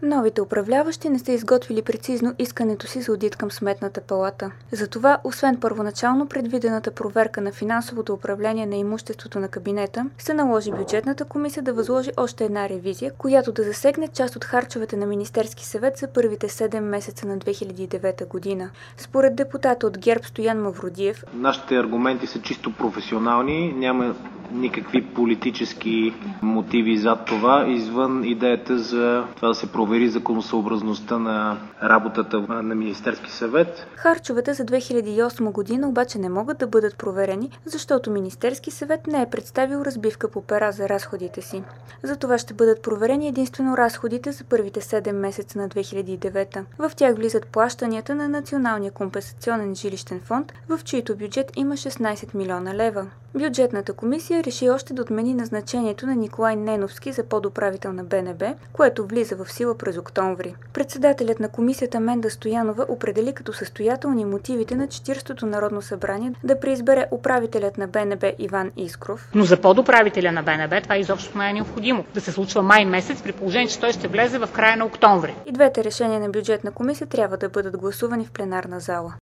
Новите управляващи не са изготвили прецизно искането си за одит към Сметната палата. Затова, освен първоначално предвидената проверка на финансовото управление на имуществото на кабинета, се наложи бюджетната комисия да възложи още една ревизия, която да засегне част от харчовете на Министерски съвет за първите 7 месеца на 2009 година. Според депутата от ГЕРБ Стоян Мавродиев, нашите аргументи са чисто професионални, няма никакви политически мотиви зад това, извън идеята за това да се провери законосъобразността на работата на Министерски съвет. Харчовете за 2008 година обаче не могат да бъдат проверени, защото Министерски съвет не е представил разбивка по пера за разходите си. Затова ще бъдат проверени единствено разходите за първите 7 месеца на 2009. В тях влизат плащанията на Националния компенсационен жилищен фонд, в чийто бюджет има 16 милиона лева. Бюджетната комисия реши още да отмени назначението на Николай Неновски за подуправител на БНБ, което влиза в сила през октомври. Председателят на комисията Менда Стоянова определи като състоятелни мотивите на 40-то Народно събрание да преизбере управителят на БНБ Иван Искров. Но за подуправителя на БНБ това изобщо не е необходимо да се случва май месец, при положение, че той ще влезе в края на октомври. И двете решения на бюджетна комисия трябва да бъдат гласувани в пленарна зала.